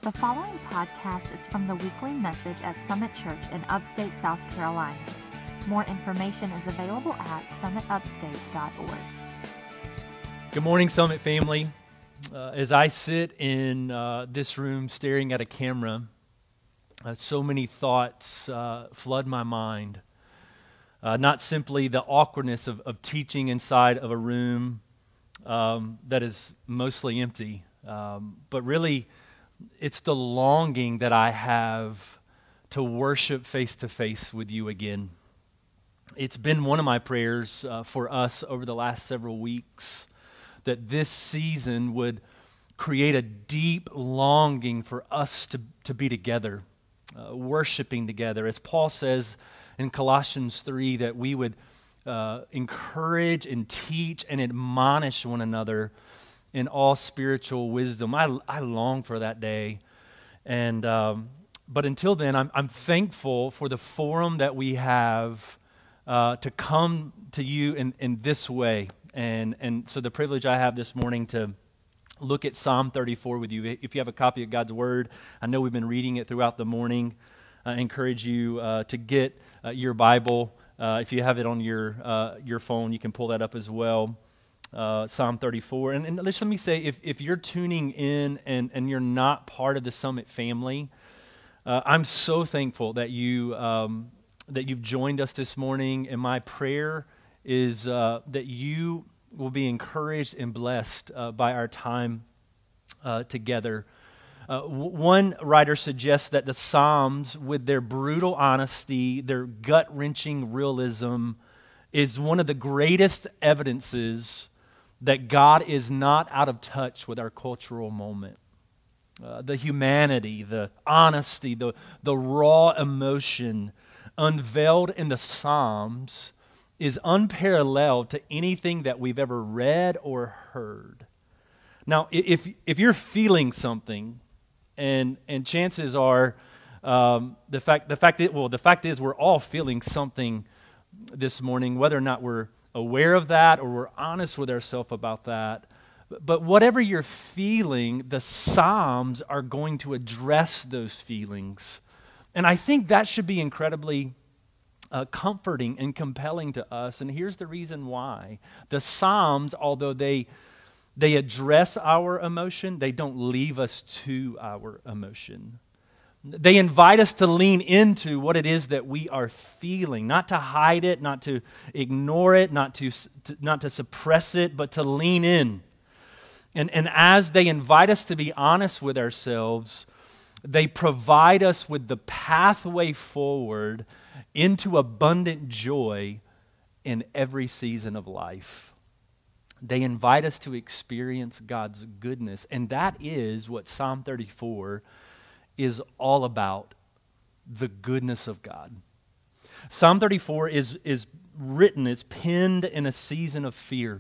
The following podcast is from the weekly message at Summit Church in upstate South Carolina. More information is available at summitupstate.org. Good morning, Summit family. As I sit in this room staring at a camera, so many thoughts flood my mind. Not simply the awkwardness of teaching inside of a room that is mostly empty, but really it's the longing that I have to worship face to face with you again. It's been one of my prayers for us over the last several weeks that this season would create a deep longing for us to be together, worshiping together. As Paul says in Colossians 3, that we would encourage and teach and admonish one another in all spiritual wisdom. I long for that day. And but until then, I'm thankful for the forum that we have to come to you in this way. And so the privilege I have this morning to look at Psalm 34 with you. If you have a copy of God's Word, I know we've been reading it throughout the morning. I encourage you to get your Bible. If you have it on your phone, you can pull that up as well. Psalm 34. And let me say, if you're tuning in and you're not part of the Summit family, I'm so thankful that you've joined us this morning. And my prayer is that you will be encouraged and blessed by our time together. One writer suggests that the Psalms, with their brutal honesty, their gut-wrenching realism, is one of the greatest evidences that God is not out of touch with our cultural moment. The humanity, the honesty, the raw emotion unveiled in the Psalms is unparalleled to anything that we've ever read or heard. Now, if you're feeling something, and chances are, the fact is we're all feeling something this morning, whether or not we're aware of that or we're honest with ourselves about that. But whatever you're feeling, the Psalms are going to address those feelings. And I think that should be incredibly comforting and compelling to us. And here's the reason why. The Psalms, although they address our emotion, they don't leave us to our emotion. They invite us to lean into what it is that we are feeling, not to hide it, not to ignore it, not to suppress it, but to lean in. And as they invite us to be honest with ourselves, they provide us with the pathway forward into abundant joy in every season of life. They invite us to experience God's goodness, and that is what Psalm 34 is all about, the goodness of God. Psalm 34 is written, it's penned in a season of fear,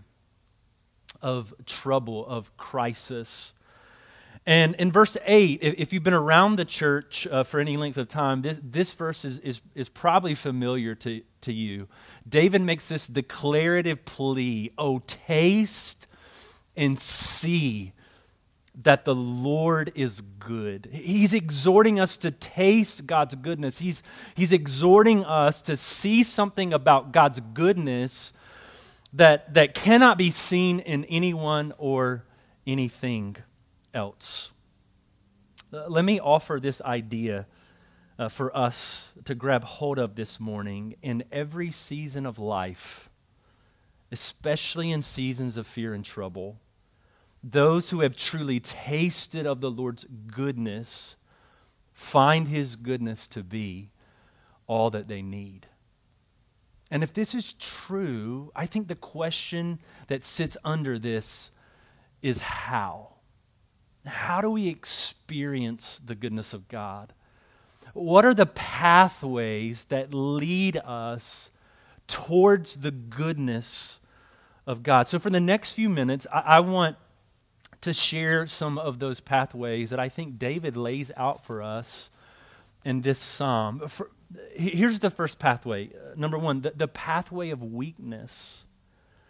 of trouble, of crisis. And in verse 8, if you've been around the church for any length of time, this verse is probably familiar to you. David makes this declarative plea, "Oh, taste and see that the Lord is good." He's exhorting us to taste God's goodness. He's exhorting us to see something about God's goodness that cannot be seen in anyone or anything else. Let me offer this idea for us to grab hold of this morning. In every season of life, especially in seasons of fear and trouble, those who have truly tasted of the Lord's goodness find His goodness to be all that they need. And if this is true, I think the question that sits under this is how? How do we experience the goodness of God? What are the pathways that lead us towards the goodness of God? So for the next few minutes, I want to share some of those pathways that I think David lays out for us in this psalm. Here's the first pathway. Number one, the pathway of weakness.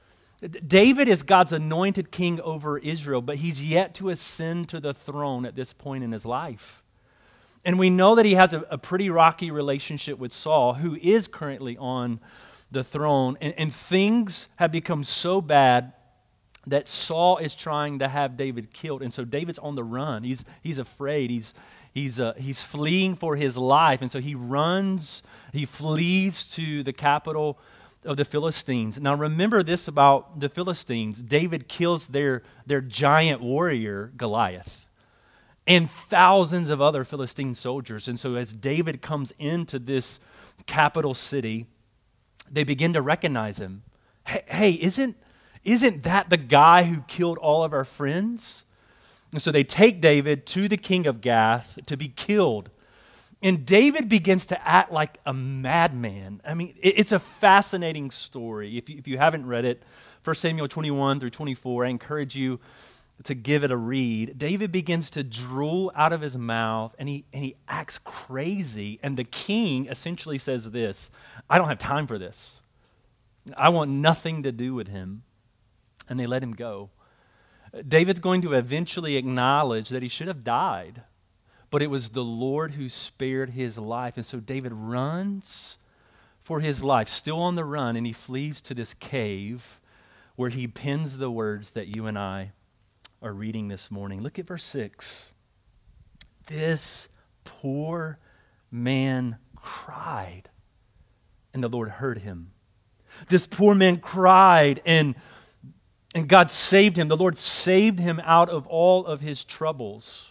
David is God's anointed king over Israel, but he's yet to ascend to the throne at this point in his life. And we know that he has a pretty rocky relationship with Saul, who is currently on the throne. And things have become so bad that Saul is trying to have David killed. And so David's on the run. He's afraid. He's fleeing for his life. And so he flees to the capital of the Philistines. Now remember this about the Philistines. David kills their giant warrior, Goliath, and thousands of other Philistine soldiers. And so as David comes into this capital city, they begin to recognize him. Hey, isn't that the guy who killed all of our friends? And so they take David to the king of Gath to be killed. And David begins to act like a madman. I mean, it's a fascinating story. If you haven't read it, 1 Samuel 21 through 24, I encourage you to give it a read. David begins to drool out of his mouth, and he acts crazy. And the king essentially says this: I don't have time for this. I want nothing to do with him. And they let him go. David's going to eventually acknowledge that he should have died, but it was the Lord who spared his life. And so David runs for his life, still on the run, and he flees to this cave where he pens the words that you and I are reading this morning. Look at verse 6. This poor man cried, and the Lord heard him. This poor man cried, and God saved him. The Lord saved him out of all of his troubles.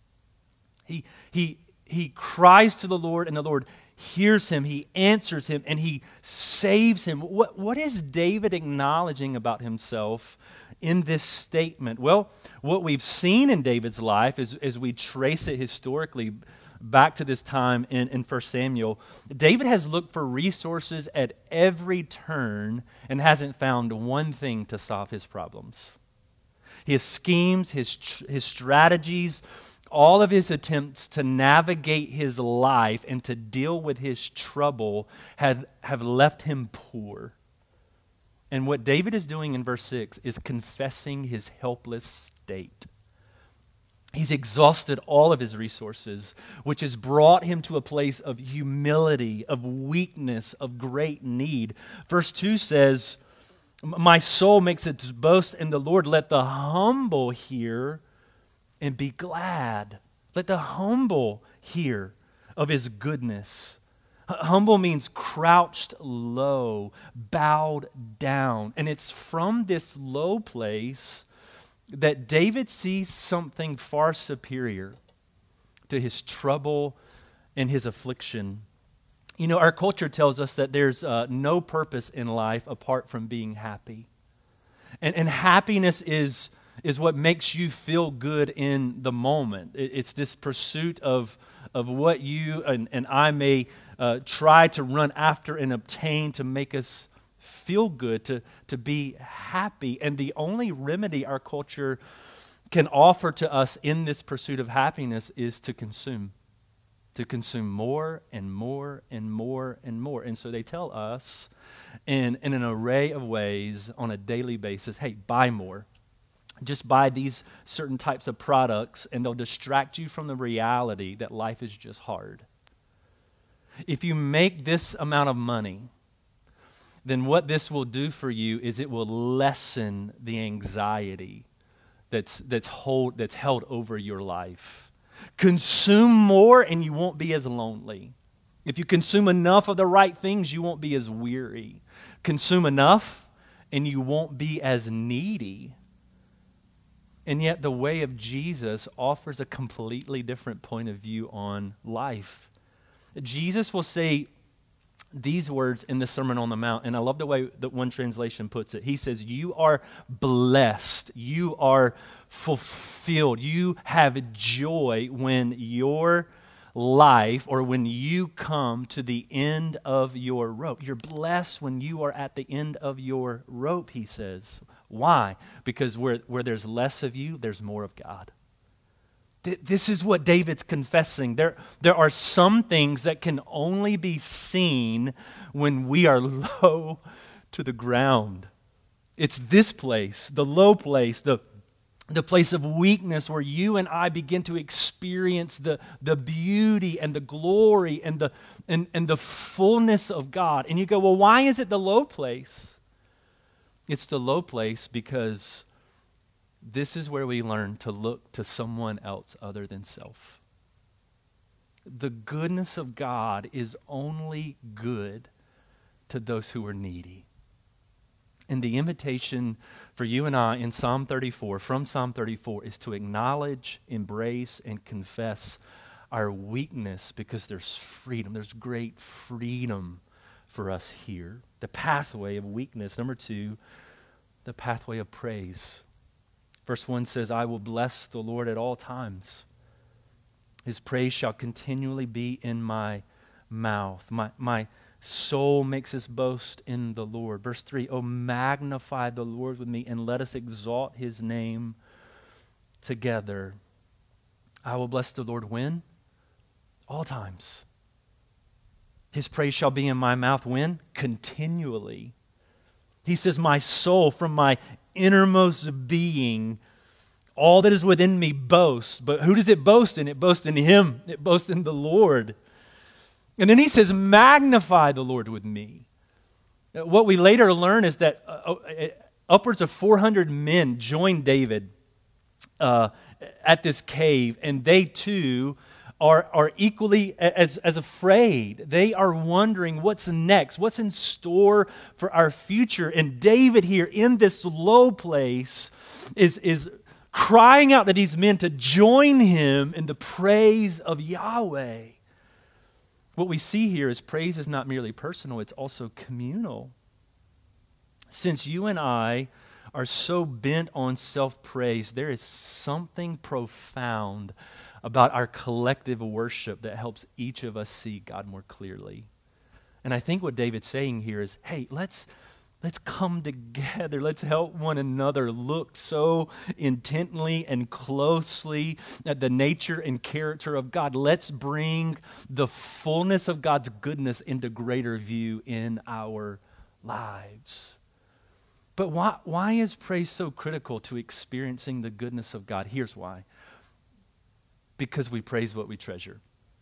He cries to the Lord, and the Lord hears him. He answers him, and he saves him. What is David acknowledging about himself in this statement? Well, what we've seen in David's life is, as we trace it historically back to this time in 1 Samuel, David has looked for resources at every turn and hasn't found one thing to solve his problems. His schemes, his strategies, all of his attempts to navigate his life and to deal with his trouble have left him poor. And what David is doing in verse 6 is confessing his helpless state. He's exhausted all of his resources, which has brought him to a place of humility, of weakness, of great need. Verse 2 says, my soul makes its boast in the Lord. Let the humble hear and be glad. Let the humble hear of his goodness. Humble means crouched low, bowed down. And it's from this low place that David sees something far superior to his trouble and his affliction. You know, our culture tells us that there's no purpose in life apart from being happy. And happiness is what makes you feel good in the moment. It's this pursuit of what you and I may try to run after and obtain to make us feel good, to be happy. And the only remedy our culture can offer to us in this pursuit of happiness is to consume more and more and more and more. And so they tell us in an array of ways on a daily basis, hey, buy more. Just buy these certain types of products, and they'll distract you from the reality that life is just hard. If you make this amount of money, then what this will do for you is it will lessen the anxiety that's held over your life. Consume more and you won't be as lonely. If you consume enough of the right things, you won't be as weary. Consume enough and you won't be as needy. And yet the way of Jesus offers a completely different point of view on life. Jesus will say these words in the Sermon on the Mount, and I love the way that one translation puts it. He says, you are blessed, you are fulfilled, you have joy when your life or when you come to the end of your rope. You're blessed when you are at the end of your rope, he says. Why? Because where there's less of you, there's more of God. This is what David's confessing. There are some things that can only be seen when we are low to the ground. It's this place, the low place, the place of weakness where you and I begin to experience the beauty and the glory and the fullness of God. And you go, well, why is it the low place? It's the low place because this is where we learn to look to someone else other than self. The goodness of God is only good to those who are needy. And the invitation for you and I in Psalm 34, from Psalm 34, is to acknowledge, embrace, and confess our weakness because there's freedom. There's great freedom for us here. The pathway of weakness. Number 2, the pathway of praise. Verse 1 says, I will bless the Lord at all times. His praise shall continually be in my mouth. My soul makes its boast in the Lord. Verse 3, oh, magnify the Lord with me and let us exalt his name together. I will bless the Lord when? All times. His praise shall be in my mouth when? Continually. He says, my soul from my innermost being, all that is within me boasts. But who does it boast in? It boasts in him. It boasts in the Lord. And then he says, magnify the Lord with me. What we later learn is that upwards of 400 men joined David at this cave, and they too are equally as afraid. They are wondering what's next, what's in store for our future. And David here in this low place is crying out to these men to join him in the praise of Yahweh. What we see here is praise is not merely personal, it's also communal. Since you and I are so bent on self-praise, there is something profound about our collective worship that helps each of us see God more clearly. And I think what David's saying here is, hey, let's come together. Let's help one another look so intently and closely at the nature and character of God. Let's bring the fullness of God's goodness into greater view in our lives. But why is praise so critical to experiencing the goodness of God? Here's why. Because we praise what we treasure.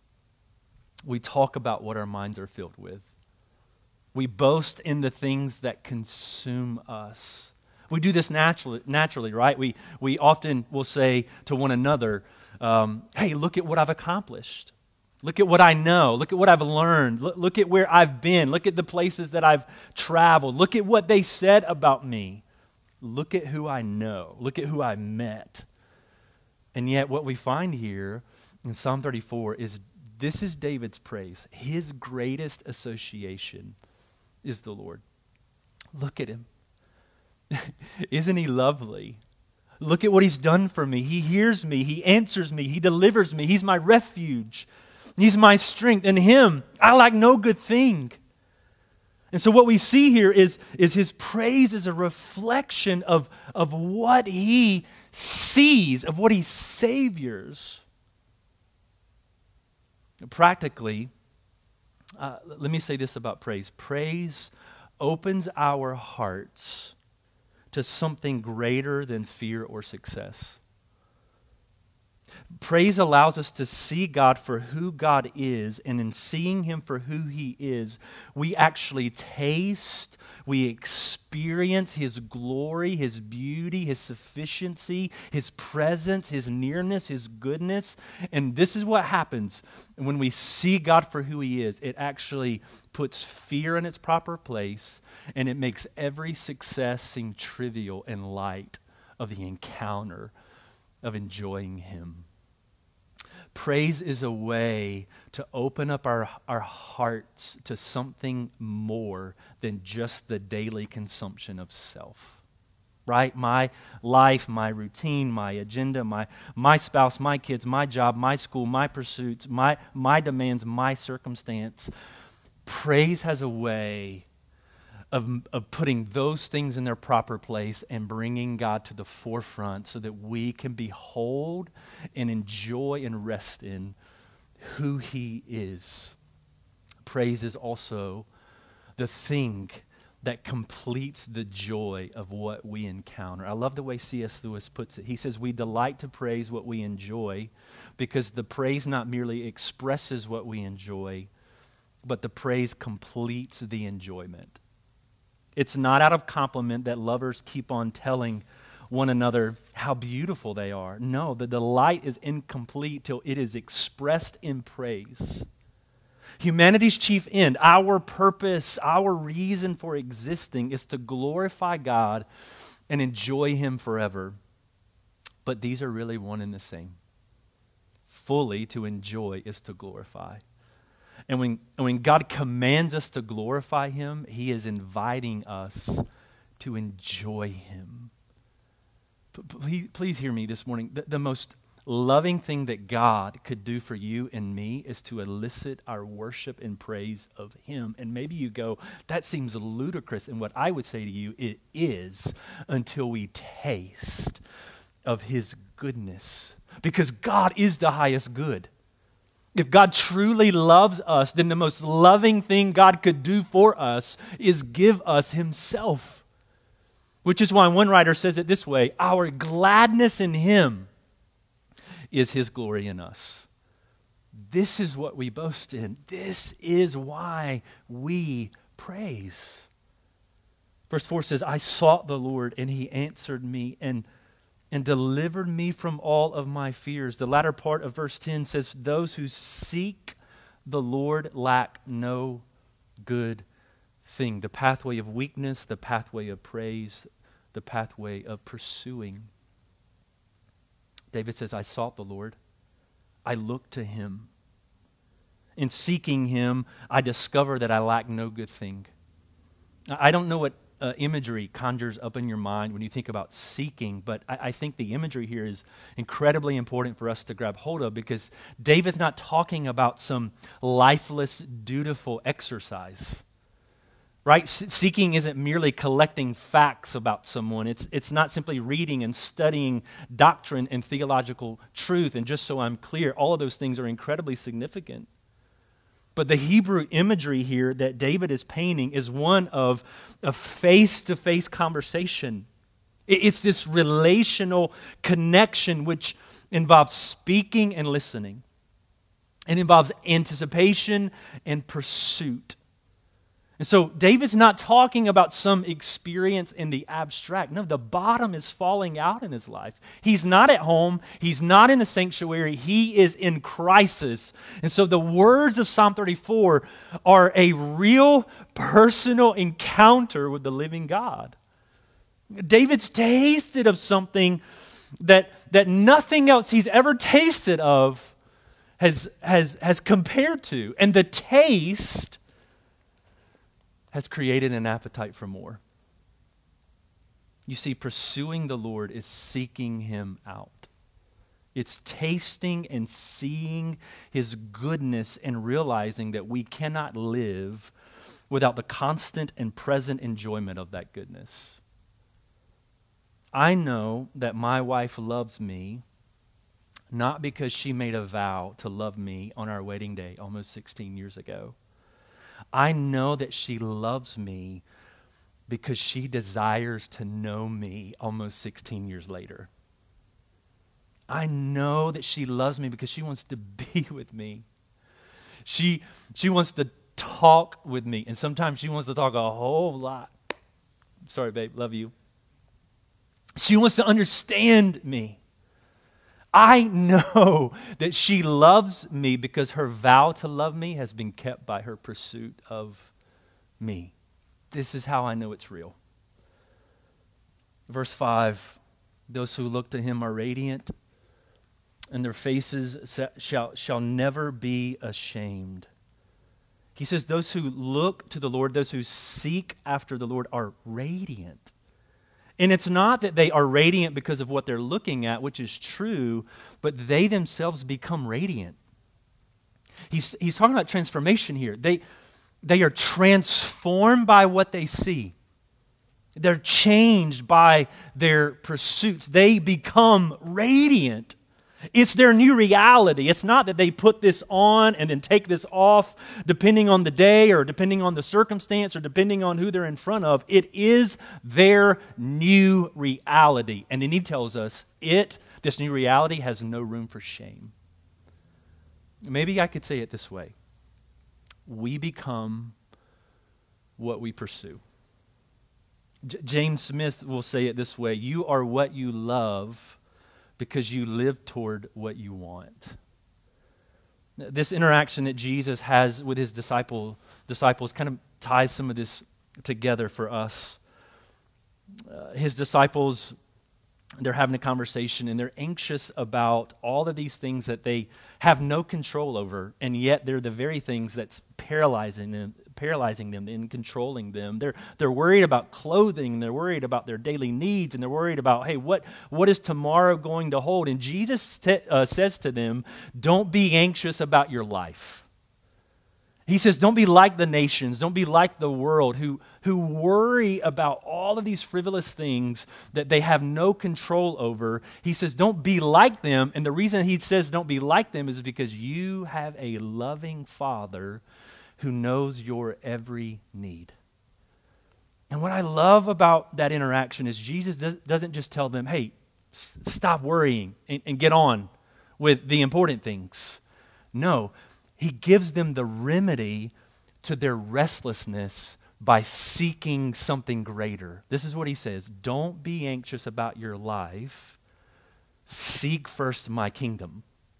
We talk about what our minds are filled with. We boast in the things that consume us. We do this naturally, right? We often will say to one another, hey, look at what I've accomplished. Look at what I know. Look at what I've learned. Look at where I've been. Look at the places that I've traveled. Look at what they said about me. Look at who I know. Look at who I met. And yet what we find here in Psalm 34 is this is David's praise. His greatest association is the Lord. Look at him. Isn't he lovely? Look at what he's done for me. He hears me. He answers me. He delivers me. He's my refuge. He's my strength. In him, I lack no good thing. And so what we see here is his praise is a reflection of what he sees, of what he saviors. Practically, let me say this about praise. Praise opens our hearts to something greater than fear or success. Praise allows us to see God for who God is, and in seeing him for who he is, we actually taste, we experience his glory, his beauty, his sufficiency, his presence, his nearness, his goodness. And this is what happens when we see God for who he is. It actually puts fear in its proper place, and it makes every success seem trivial in light of the encounter of enjoying him. Praise is a way to open up our hearts to something more than just the daily consumption of self. Right? My life, my routine, my agenda, my spouse, my kids, my job, my school, my pursuits, my demands, my circumstance. Praise has a way of putting those things in their proper place and bringing God to the forefront so that we can behold and enjoy and rest in who he is. Praise is also the thing that completes the joy of what we encounter. I love the way C.S. Lewis puts it. He says, we delight to praise what we enjoy because the praise not merely expresses what we enjoy, but the praise completes the enjoyment. It's not out of compliment that lovers keep on telling one another how beautiful they are. No, the delight is incomplete till it is expressed in praise. Humanity's chief end, our purpose, our reason for existing is to glorify God and enjoy Him forever. But these are really one and the same. Fully to enjoy is to glorify. And when God commands us to glorify Him, He is inviting us to enjoy Him. Please hear me this morning. The most loving thing that God could do for you and me is to elicit our worship and praise of Him. And maybe you go, that seems ludicrous. And what I would say to you, it is until we taste of His goodness. Because God is the highest good. If God truly loves us, then the most loving thing God could do for us is give us Himself. Which is why one writer says it this way, our gladness in Him is His glory in us. This is what we boast in. This is why we praise. Verse 4 says, I sought the Lord, and He answered me and delivered me from all of my fears. The latter part of verse 10 says, those who seek the Lord lack no good thing. The pathway of weakness, the pathway of praise, the pathway of pursuing. David says, I sought the Lord. I looked to Him. In seeking Him, I discover that I lack no good thing. I don't know what imagery conjures up in your mind when you think about seeking, but I think the imagery here is incredibly important for us to grab hold of, because David's not talking about some lifeless, dutiful exercise. Right? Seeking isn't merely collecting facts about someone. It's not simply reading and studying doctrine and theological truth. And just so I'm clear, all of those things are incredibly significant. But the Hebrew imagery here that David is painting is one of a face-to-face conversation. It's this relational connection which involves speaking and listening. It involves anticipation and pursuit. And so David's not talking about some experience in the abstract. No, the bottom is falling out in his life. He's not at home. He's not in the sanctuary. He is in crisis. And so the words of Psalm 34 are a real personal encounter with the living God. David's tasted of something that nothing else he's ever tasted of has compared to. And the taste has created an appetite for more. You see, pursuing the Lord is seeking Him out. It's tasting and seeing His goodness and realizing that we cannot live without the constant and present enjoyment of that goodness. I know that my wife loves me not because she made a vow to love me on our wedding day almost 16 years ago. I know that she loves me because she desires to know me almost 16 years later. I know that she loves me because she wants to be with me. She wants to talk with me, and sometimes she wants to talk a whole lot. Sorry, babe, love you. She wants to understand me. I know that she loves me because her vow to love me has been kept by her pursuit of me. This is how I know it's real. Verse 5, those who look to Him are radiant, and their faces shall never be ashamed. He says those who look to the Lord, those who seek after the Lord are radiant. And it's not that they are radiant because of what they're looking at, which is true, but they themselves become radiant. He's talking about transformation here. They are transformed by what they see. They're changed by their pursuits. They become radiant. It's their new reality. It's not that they put this on and then take this off depending on the day or depending on the circumstance or depending on who they're in front of. It is their new reality. And then he tells us this new reality has no room for shame. Maybe I could say it this way. We become what we pursue. James Smith will say it this way: you are what you love because you live toward what you want. This interaction that Jesus has with his disciples kind of ties some of this together for us. His disciples, they're having a conversation and they're anxious about all of these things that they have no control over, and yet they're the very things that's paralyzing them and controlling them. They're worried about clothing, they're worried about their daily needs, and they're worried about, hey, what is tomorrow going to hold? And Jesus says to them, don't be anxious about your life. He says, don't be like the nations, don't be like the world who worry about all of these frivolous things that they have no control over. He says, don't be like them. And the reason he says don't be like them is because you have a loving Father who knows your every need. And what I love about that interaction is Jesus doesn't just tell them, hey, stop worrying and get on with the important things. No, he gives them the remedy to their restlessness by seeking something greater. This is what he says: don't be anxious about your life. Seek first my kingdom.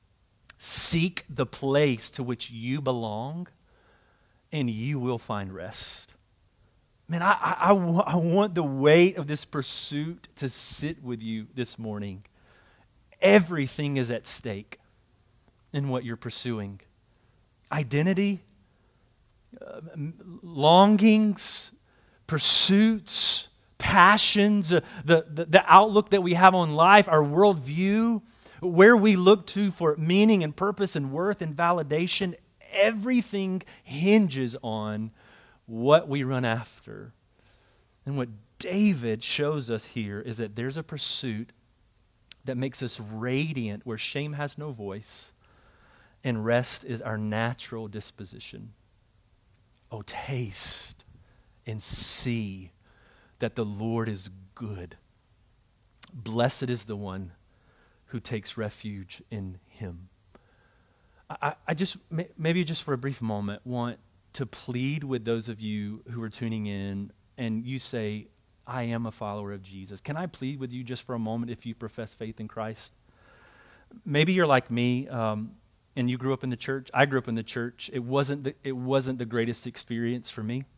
Seek the place to which you belong, and you will find rest. Man, I want the weight of this pursuit to sit with you this morning. Everything is at stake in what you're pursuing. Identity, longings, pursuits, passions, the outlook that we have on life, our worldview, where we look to for meaning and purpose and worth and validation. Everything hinges on what we run after. And what David shows us here is that there's a pursuit that makes us radiant, where shame has no voice, and rest is our natural disposition. Oh, taste and see that the Lord is good. Blessed is the one who takes refuge in him. I just, maybe just for a brief moment, want to plead with those of you who are tuning in and you say, I am a follower of Jesus. Can I plead with you just for a moment if you profess faith in Christ? Maybe you're like me, and you grew up in the church. I grew up in the church. It wasn't the greatest experience for me.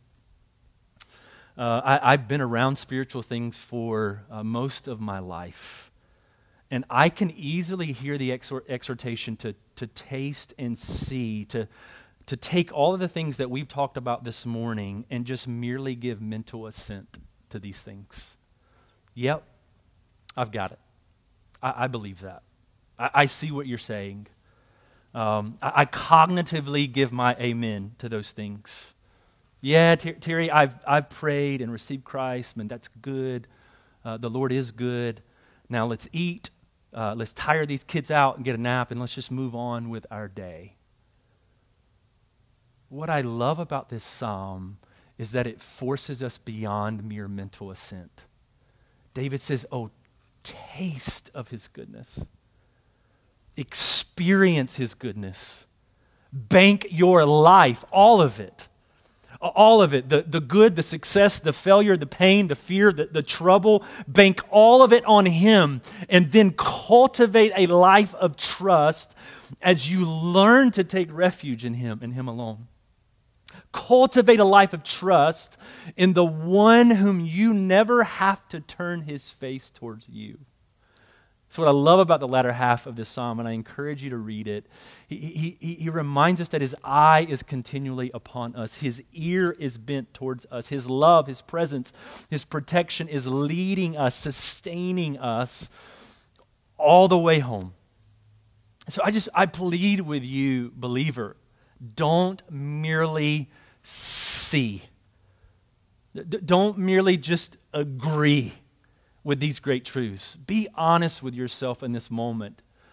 I've been around spiritual things for most of my life. And I can easily hear the exhortation to taste and see, to take all of the things that we've talked about this morning and just merely give mental assent to these things. Yep, I've got it. I believe that. I see what you're saying. I cognitively give my amen to those things. Yeah, Terry, I've prayed and received Christ. Man, that's good. The Lord is good. Now let's eat. Let's tire these kids out and get a nap, and let's just move on with our day. What I love about this psalm is that it forces us beyond mere mental assent. David says, oh, taste of his goodness. Experience his goodness. Bank your life, all of it. All of it, the good, the success, the failure, the pain, the fear, the trouble, bank all of it on him, and then cultivate a life of trust as you learn to take refuge in him and him alone. Cultivate a life of trust in the one whom you never have to turn his face towards you. That's what I love about the latter half of this psalm, and I encourage you to read it. He reminds us that his eye is continually upon us. His ear is bent towards us. His love, his presence, his protection is leading us, sustaining us all the way home. So I plead with you, believer, don't merely see. Don't merely just agree with these great truths. Be honest with yourself in this moment.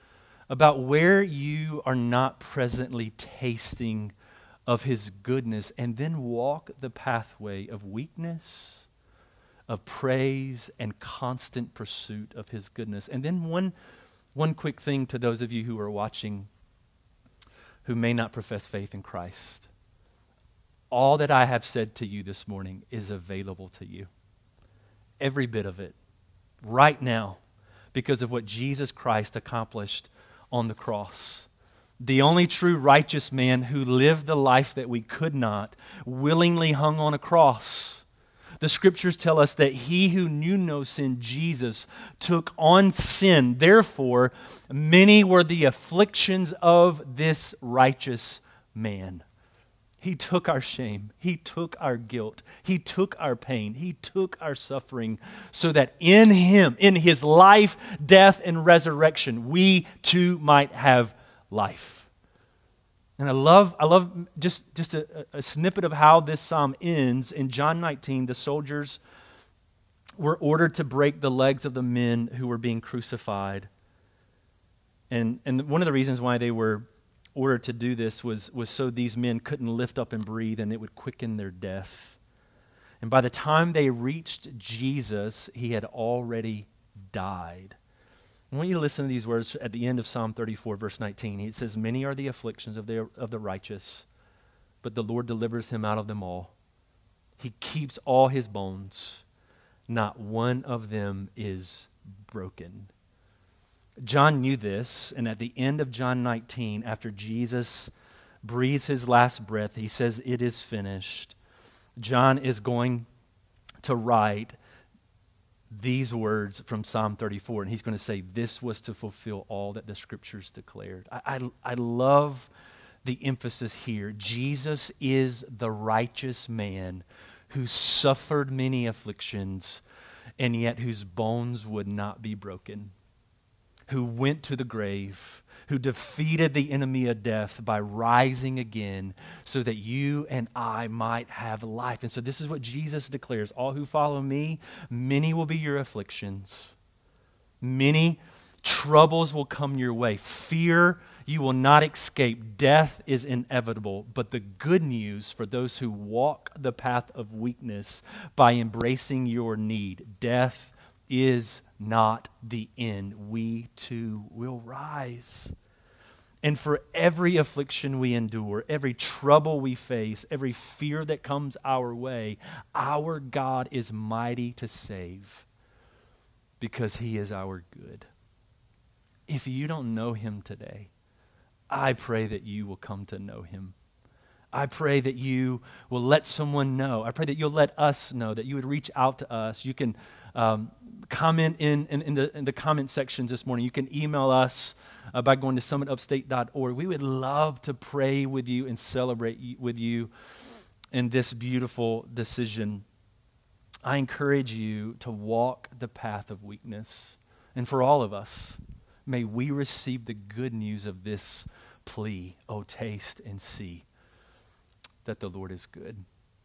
about where you are not presently tasting of his goodness, and then walk the pathway of weakness, of praise, and constant pursuit of his goodness. And then one quick thing to those of you who are watching who may not profess faith in Christ. All that I have said to you this morning is available to you. Every bit of it, right now, because of what Jesus Christ accomplished on the cross. The only true righteous man who lived the life that we could not, willingly hung on a cross. The scriptures tell us that he who knew no sin, Jesus, took on sin. Therefore, many were the afflictions of this righteous man. He took our shame. He took our guilt. He took our pain. He took our suffering so that in him, in his life, death, and resurrection, we too might have life. And I love just a snippet of how this psalm ends. In John 19, the soldiers were ordered to break the legs of the men who were being crucified. And one of the reasons why they were ordered to do this was so these men couldn't lift up and breathe, and it would quicken their death. And by the time they reached Jesus, he had already died. I want you to listen to these words at the end of Psalm 34, verse 19. It says, "Many are the afflictions of the righteous, but the Lord delivers him out of them all. He keeps all his bones. Not one of them is broken." John knew this, and at the end of John 19, after Jesus breathes his last breath, he says, "It is finished." John is going to write these words from Psalm 34, and he's going to say, this was to fulfill all that the scriptures declared. I love the emphasis here. Jesus is the righteous man who suffered many afflictions, and yet whose bones would not be broken, who went to the grave, who defeated the enemy of death by rising again so that you and I might have life. And so this is what Jesus declares. All who follow me, many will be your afflictions. Many troubles will come your way. Fear you will not escape. Death is inevitable. But the good news for those who walk the path of weakness by embracing your need, death is not the end. We too will rise. And for every affliction we endure, every trouble we face, every fear that comes our way, our God is mighty to save because he is our good. If you don't know him today, I pray that you will come to know him. I pray that you will let someone know. I pray that you'll let us know, that you would reach out to us. You can comment in the comment sections this morning. You can email us by going to summitupstate.org. We would love to pray with you and celebrate with you in this beautiful decision. I encourage you to walk the path of weakness. And for all of us, may we receive the good news of this plea. Oh, taste and see that the Lord is good.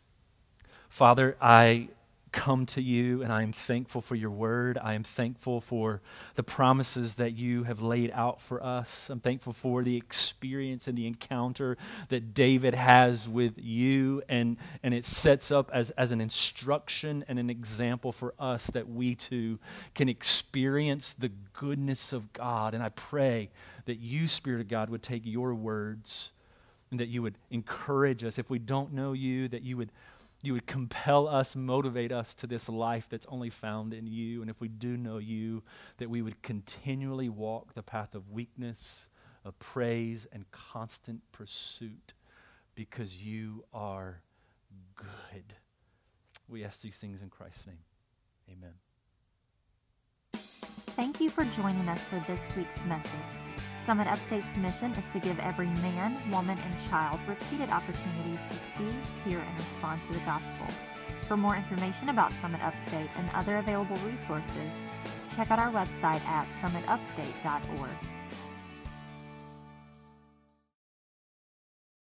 Father, I come to you and I am thankful for your word. I am thankful for the promises that you have laid out for us. I'm thankful for the experience and the encounter that David has with you, and it sets up as an instruction and an example for us that we too can experience the goodness of God. And I pray that you, Spirit of God, would take your words and that you would encourage us. If we don't know you, that you would compel us, motivate us to this life that's only found in you. And if we do know you, that we would continually walk the path of weakness, of praise, and constant pursuit because you are good. We ask these things in Christ's name. Amen. Thank you for joining us for this week's message. Summit Upstate's mission is to give every man, woman, and child repeated opportunities to see, hear, and respond to the gospel. For more information about Summit Upstate and other available resources, check out our website at summitupstate.org.